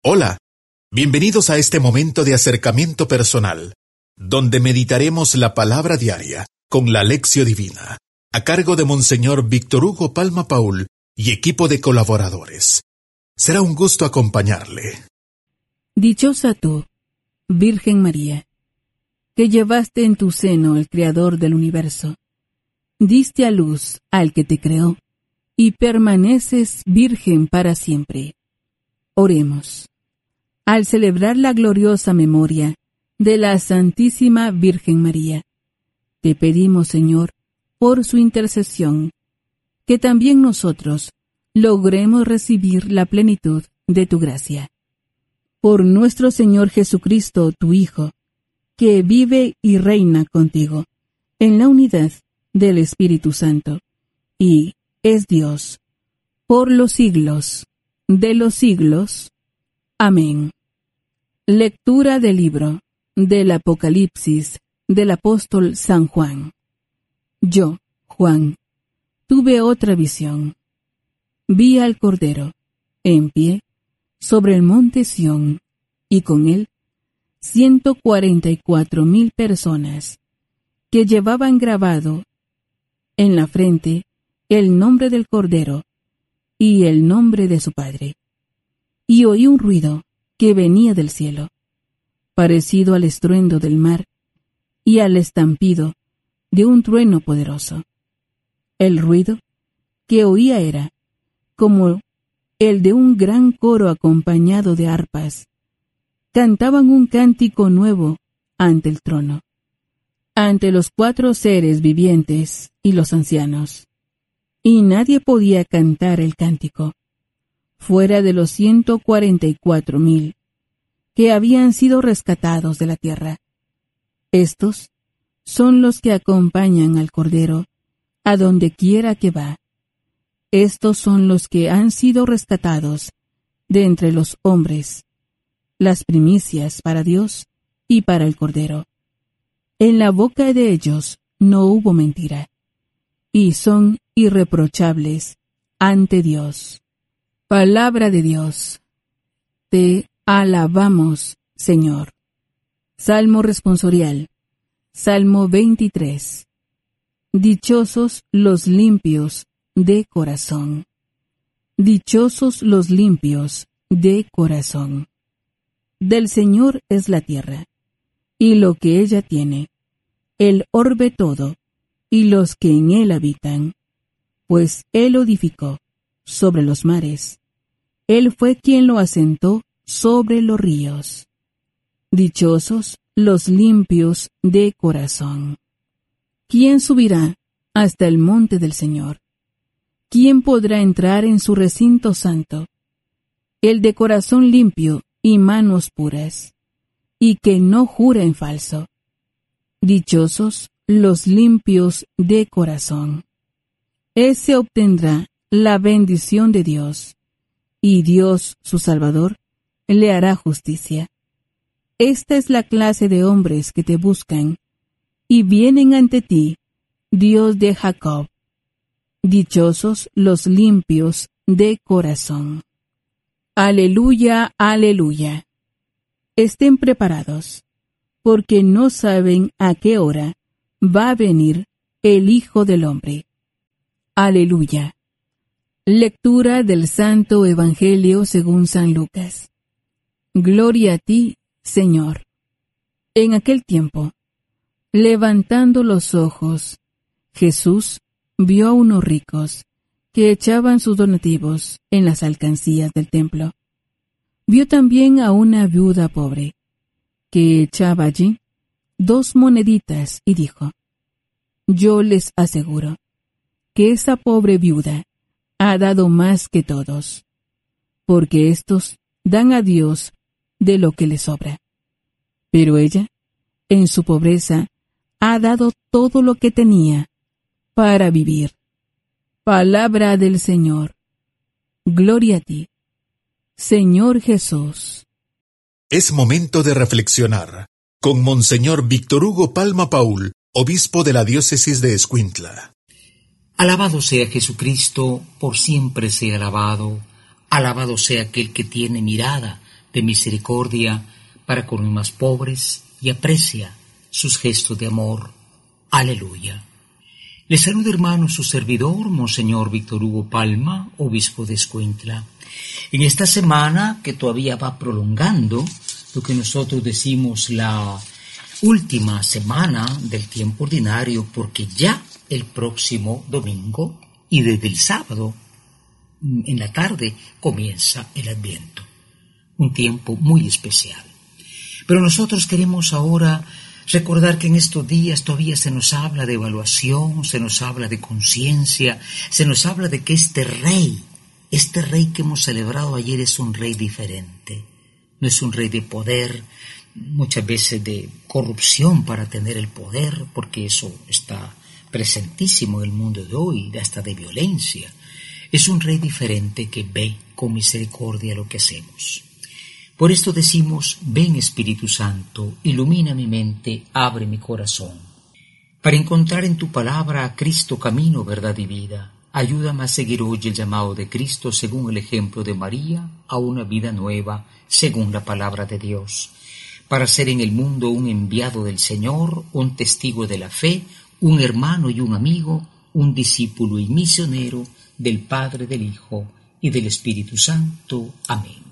Hola, bienvenidos a este momento de acercamiento personal, donde meditaremos la palabra diaria con la Lección Divina, a cargo de Monseñor Víctor Hugo Palma Paul y equipo de colaboradores. Será un gusto acompañarle. Dichosa tú, Virgen María, que llevaste en tu seno el Creador del universo, diste a luz al que te creó, y permaneces virgen para siempre. Oremos. Al celebrar la gloriosa memoria de la Santísima Virgen María, te pedimos, Señor, por su intercesión, que también nosotros logremos recibir la plenitud de tu gracia. Por nuestro Señor Jesucristo, tu Hijo, que vive y reina contigo, en la unidad del Espíritu Santo, y es Dios, por los siglos de los siglos. Amén. Lectura del libro del Apocalipsis del apóstol San Juan. Yo, Juan, tuve otra visión. Vi al Cordero, en pie, sobre el monte Sión, y con él 144,000 personas, que llevaban grabado en la frente el nombre del Cordero y el nombre de su Padre. Y oí un ruido que venía del cielo, parecido al estruendo del mar y al estampido de un trueno poderoso. El ruido que oía era como el de un gran coro acompañado de arpas. Cantaban un cántico nuevo ante el trono, ante los 4 seres vivientes y los ancianos. Y nadie podía cantar el cántico, fuera de los 144,000 que habían sido rescatados de la tierra. Estos son los que acompañan al Cordero a donde quiera que va. Estos son los que han sido rescatados de entre los hombres, las primicias para Dios y para el Cordero. En la boca de ellos no hubo mentira, y son irreprochables ante Dios. Palabra de Dios. Te alabamos, Señor. Salmo responsorial. Salmo 23. Dichosos los limpios de corazón. Dichosos los limpios de corazón. Del Señor es la tierra, y lo que ella tiene, el orbe todo, y los que en él habitan, pues él lo edificó sobre los mares. Él fue quien lo asentó sobre los ríos. Dichosos los limpios de corazón. ¿Quién subirá hasta el monte del Señor? ¿Quién podrá entrar en su recinto santo? El de corazón limpio y manos puras, y que no jura en falso. Dichosos los limpios de corazón. Ese obtendrá la bendición de Dios, y Dios, su Salvador, le hará justicia. Esta es la clase de hombres que te buscan, y vienen ante ti, Dios de Jacob. Dichosos los limpios de corazón. Aleluya, aleluya. Estén preparados, porque no saben a qué hora va a venir el Hijo del Hombre. Aleluya. Lectura del Santo Evangelio según San Lucas. Gloria a ti, Señor. En aquel tiempo, levantando los ojos, Jesús vio a unos ricos que echaban sus donativos en las alcancías del templo. Vio también a una viuda pobre, que echaba allí 2 moneditas y dijo: Yo les aseguro que esa pobre viuda ha dado más que todos, porque éstos dan a Dios de lo que les sobra. Pero ella, en su pobreza, ha dado todo lo que tenía para vivir. Palabra del Señor. Gloria a ti, Señor Jesús. Es momento de reflexionar con Monseñor Víctor Hugo Palma Paul, obispo de la diócesis de Escuintla. Alabado sea Jesucristo, por siempre sea alabado. Alabado sea aquel que tiene mirada de misericordia para con los más pobres y aprecia sus gestos de amor. Aleluya. Les saluda, hermano, su servidor, Monseñor Víctor Hugo Palma, obispo de Escuintla. En esta semana que todavía va prolongando, lo que nosotros decimos la última semana del tiempo ordinario, porque ya el próximo domingo y desde el sábado en la tarde comienza el Adviento, un tiempo muy especial. Pero nosotros queremos ahora recordar que en estos días todavía se nos habla de evaluación, se nos habla de conciencia, se nos habla de que este rey que hemos celebrado ayer es un rey diferente. No es un rey de poder, muchas veces de corrupción para tener el poder, porque eso está presentísimo en el mundo de hoy, hasta de violencia. Es un rey diferente que ve con misericordia lo que hacemos. Por esto decimos: ven Espíritu Santo, ilumina mi mente, abre mi corazón. Para encontrar en tu palabra a Cristo camino, verdad y vida, ayúdame a seguir hoy el llamado de Cristo según el ejemplo de María a una vida nueva según la palabra de Dios, para ser en el mundo un enviado del Señor, un testigo de la fe, un hermano y un amigo, un discípulo y misionero del Padre, del Hijo y del Espíritu Santo. Amén.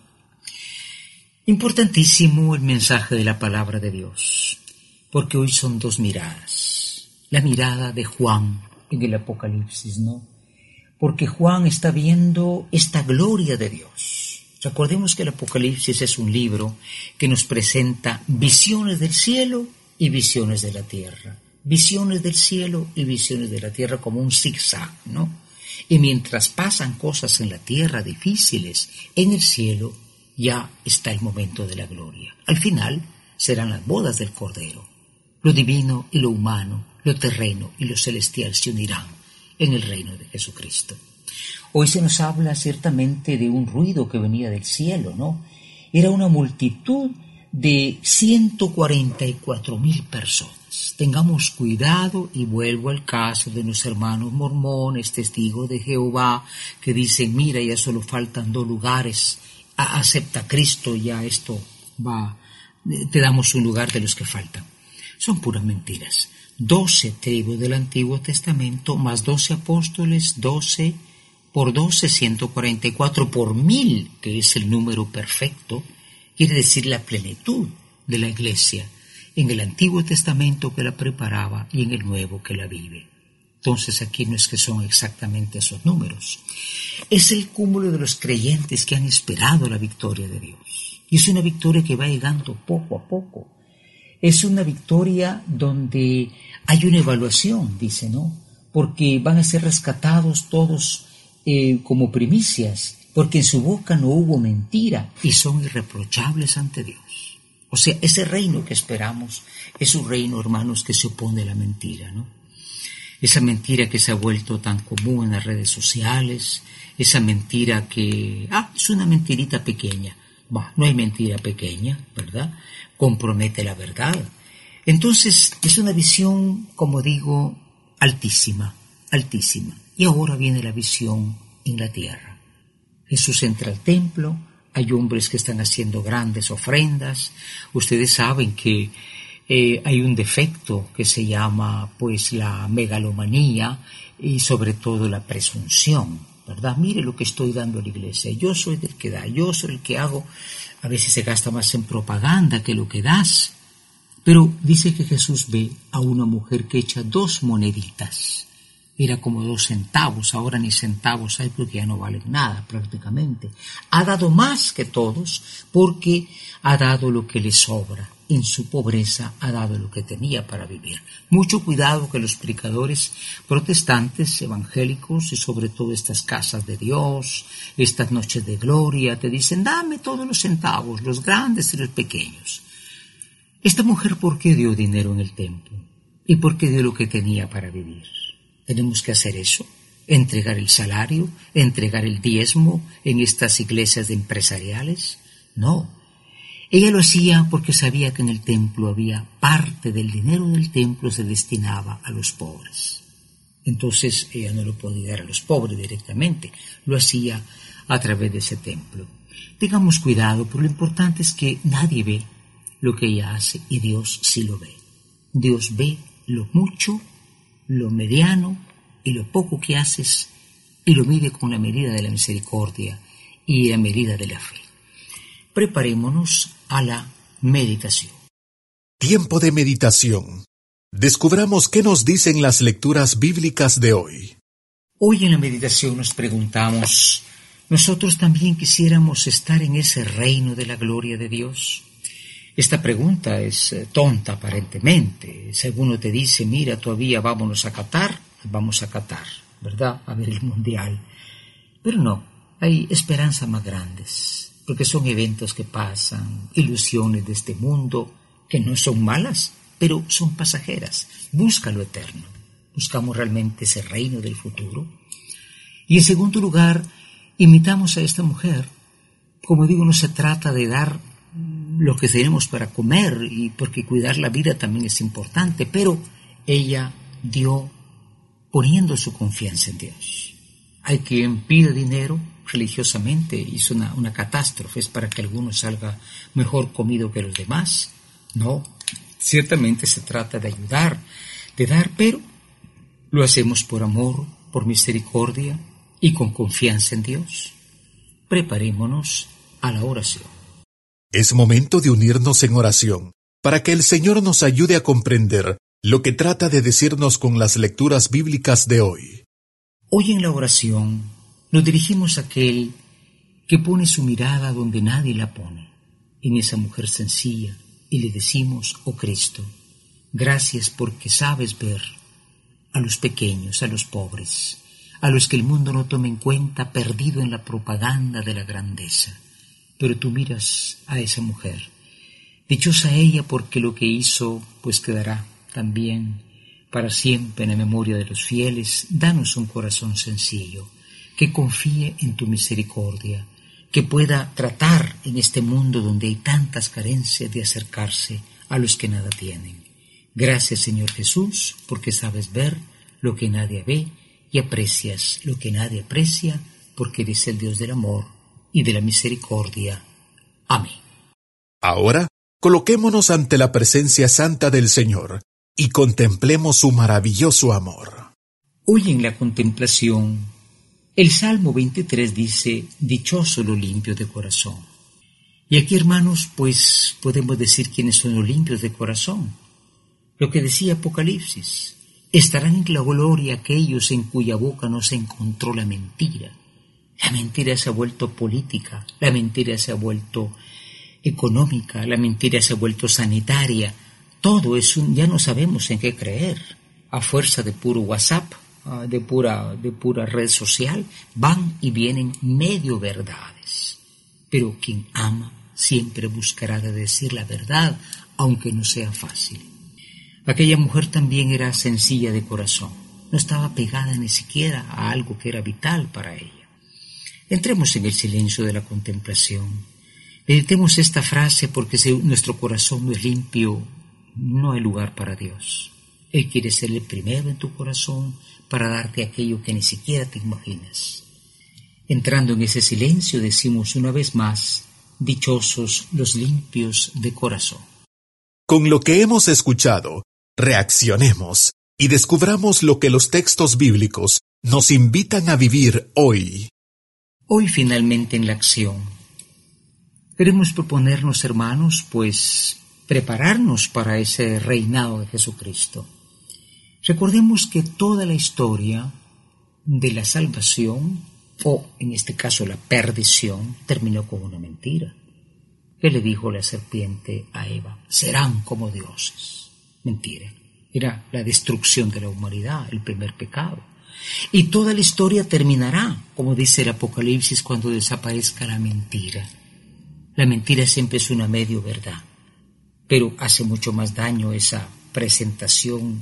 Importantísimo el mensaje de la palabra de Dios, porque hoy son dos miradas. La mirada de Juan en el Apocalipsis, ¿no? Porque Juan está viendo esta gloria de Dios. Recordemos que el Apocalipsis es un libro que nos presenta visiones del cielo y visiones de la tierra. Visiones del cielo y visiones de la tierra como un zigzag, ¿no? Y mientras pasan cosas en la tierra difíciles, en el cielo ya está el momento de la gloria. Al final serán las bodas del Cordero. Lo divino y lo humano, lo terreno y lo celestial se unirán en el reino de Jesucristo. Hoy se nos habla ciertamente de un ruido que venía del cielo, ¿no? Era una multitud de 144,000 personas. Tengamos cuidado, y vuelvo al caso de los hermanos mormones, testigos de Jehová, que dicen: mira, ya solo faltan 2 lugares, acepta a Cristo, ya esto va, te damos un lugar de los que faltan. Son puras mentiras. 12 tribus del Antiguo Testamento, más 12 apóstoles, 12 por 12, 144 por 1000, que es el número perfecto, quiere decir la plenitud de la Iglesia, en el Antiguo Testamento que la preparaba y en el Nuevo que la vive. Entonces aquí no es que son exactamente esos números. Es el cúmulo de los creyentes que han esperado la victoria de Dios. Y es una victoria que va llegando poco a poco. Es una victoria donde hay una evaluación, dice, ¿no? Porque van a ser rescatados todos como primicias, porque en su boca no hubo mentira y son irreprochables ante Dios. O sea, ese reino que esperamos es un reino, hermanos, que se opone a la mentira, ¿no? Esa mentira que se ha vuelto tan común en las redes sociales, esa mentira que, es una mentirita pequeña. No hay mentira pequeña, ¿verdad? Compromete la verdad. Entonces, es una visión, como digo, altísima, altísima. Y ahora viene la visión en la tierra. Jesús entra al templo, hay hombres que están haciendo grandes ofrendas. Ustedes saben que hay un defecto que se llama pues la megalomanía y sobre todo la presunción, ¿verdad? Mire lo que estoy dando a la iglesia, yo soy el que da, yo soy el que hago. A veces se gasta más en propaganda que lo que das. Pero dice que Jesús ve a una mujer que echa 2 moneditas. Era como 2 centavos, ahora ni centavos hay porque ya no valen nada prácticamente. Ha dado más que todos porque ha dado lo que le sobra. En su pobreza ha dado lo que tenía para vivir. Mucho cuidado que los predicadores protestantes, evangélicos y sobre todo estas casas de Dios, estas noches de gloria, te dicen: dame todos los centavos, los grandes y los pequeños. Esta mujer, ¿por qué dio dinero en el templo? ¿Y por qué dio lo que tenía para vivir? ¿Tenemos que hacer eso? ¿Entregar el salario? ¿Entregar el diezmo en estas iglesias empresariales? No. Ella lo hacía porque sabía que en el templo había parte del dinero del templo se destinaba a los pobres. Entonces ella no lo podía dar a los pobres directamente, lo hacía a través de ese templo. Tengamos cuidado, pero lo importante es que nadie ve lo que ella hace y Dios sí lo ve. Dios ve lo mucho, lo mediano y lo poco que haces y lo mide con la medida de la misericordia y la medida de la fe. Preparémonos a la meditación. Tiempo de meditación. Descubramos qué nos dicen las lecturas bíblicas de hoy. Hoy en la meditación nos preguntamos, ¿nosotros también quisiéramos estar en ese reino de la gloria de Dios? Esta pregunta es tonta aparentemente. Si alguno te dice, mira, todavía vamos a Qatar, ¿verdad? A ver el mundial. Pero no, hay esperanzas más grandes, porque son eventos que pasan, ilusiones de este mundo, que no son malas, pero son pasajeras. Busca lo eterno. Buscamos realmente ese reino del futuro. Y en segundo lugar, imitamos a esta mujer. Como digo, no se trata de dar lo que tenemos para comer, y porque cuidar la vida también es importante, pero ella dio poniendo su confianza en Dios. Hay quien pide dinero religiosamente, hizo una catástrofe, es para que alguno salga mejor comido que los demás. No, ciertamente se trata de ayudar, de dar, pero lo hacemos por amor, por misericordia y con confianza en Dios. Preparémonos a la oración. Es momento de unirnos en oración, para que el Señor nos ayude a comprender lo que trata de decirnos con las lecturas bíblicas de hoy. Hoy en la oración nos dirigimos a aquel que pone su mirada donde nadie la pone, en esa mujer sencilla, y le decimos, oh Cristo, gracias porque sabes ver a los pequeños, a los pobres, a los que el mundo no toma en cuenta, perdido en la propaganda de la grandeza. Pero tú miras a esa mujer. Dichosa ella porque lo que hizo pues quedará también para siempre en la memoria de los fieles. Danos un corazón sencillo, que confíe en tu misericordia, que pueda tratar en este mundo donde hay tantas carencias de acercarse a los que nada tienen. Gracias, Señor Jesús, porque sabes ver lo que nadie ve y aprecias lo que nadie aprecia, porque eres el Dios del amor y de la misericordia. Amén. Ahora, coloquémonos ante la presencia santa del Señor y contemplemos su maravilloso amor. Hoy en la contemplación, el Salmo 23 dice, dichoso los limpios de corazón. Y aquí, hermanos, pues podemos decir quiénes son los limpios de corazón. Lo que decía Apocalipsis, estarán en la gloria aquellos en cuya boca no se encontró la mentira. La mentira se ha vuelto política, la mentira se ha vuelto económica, la mentira se ha vuelto sanitaria. Todo es ya no sabemos en qué creer. A fuerza de puro WhatsApp, de pura red social, van y vienen medio verdades. Pero quien ama siempre buscará de decir la verdad, aunque no sea fácil. Aquella mujer también era sencilla de corazón, no estaba pegada ni siquiera a algo que era vital para ella. Entremos en el silencio de la contemplación. Meditemos esta frase porque si nuestro corazón no es limpio, no hay lugar para Dios. Él quiere ser el primero en tu corazón para darte aquello que ni siquiera te imaginas. Entrando en ese silencio decimos una vez más, dichosos los limpios de corazón. Con lo que hemos escuchado, reaccionemos y descubramos lo que los textos bíblicos nos invitan a vivir hoy. Hoy finalmente en la acción. Queremos proponernos, hermanos, pues prepararnos para ese reinado de Jesucristo. Recordemos que toda la historia de la salvación, o en este caso la perdición, terminó con una mentira. ¿Qué le dijo la serpiente a Eva? Serán como dioses. Mentira. Era la destrucción de la humanidad, el primer pecado. Y toda la historia terminará, como dice el Apocalipsis, cuando desaparezca la mentira. La mentira siempre es una medio verdad, pero hace mucho más daño esa presentación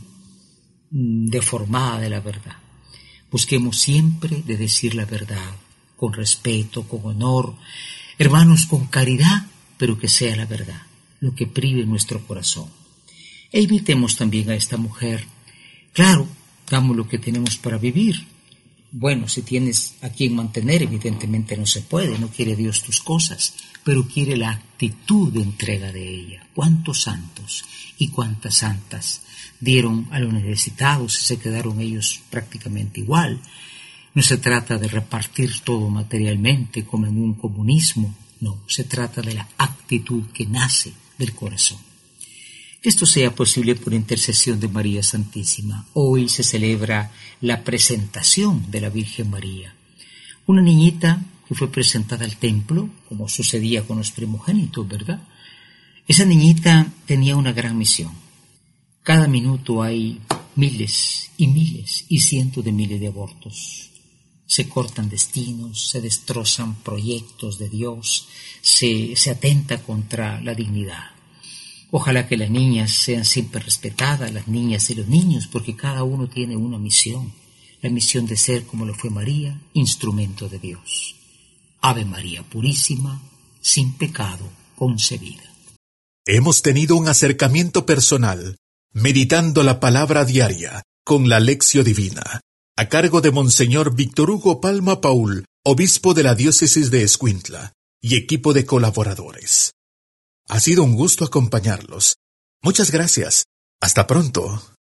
deformada de la verdad. Busquemos siempre de decir la verdad, con respeto, con honor, hermanos, con caridad, pero que sea la verdad, lo que prive nuestro corazón. E invitemos también a esta mujer. Claro, damos lo que tenemos para vivir, Bueno, si tienes a quien mantener, evidentemente no se puede, no quiere Dios tus cosas, pero quiere la actitud de entrega de ella. ¿Cuántos santos y cuántas santas dieron a los necesitados y se quedaron ellos prácticamente igual? No se trata de repartir todo materialmente como en un comunismo, no, se trata de la actitud que nace del corazón. Que esto sea posible por intercesión de María Santísima. Hoy se celebra la presentación de la Virgen María. Una niñita que fue presentada al templo, como sucedía con los primogénitos, ¿verdad? Esa niñita tenía una gran misión. Cada minuto hay miles y cientos de miles de abortos. Se cortan destinos, se destrozan proyectos de Dios, se atenta contra la dignidad. Ojalá que las niñas sean siempre respetadas, las niñas y los niños, porque cada uno tiene una misión, la misión de ser, como lo fue María, instrumento de Dios. Ave María Purísima, sin pecado concebida. Hemos tenido un acercamiento personal, meditando la palabra diaria, con la Lección Divina, a cargo de Monseñor Víctor Hugo Palma Paul, obispo de la diócesis de Escuintla, y equipo de colaboradores. Ha sido un gusto acompañarlos. Muchas gracias. Hasta pronto.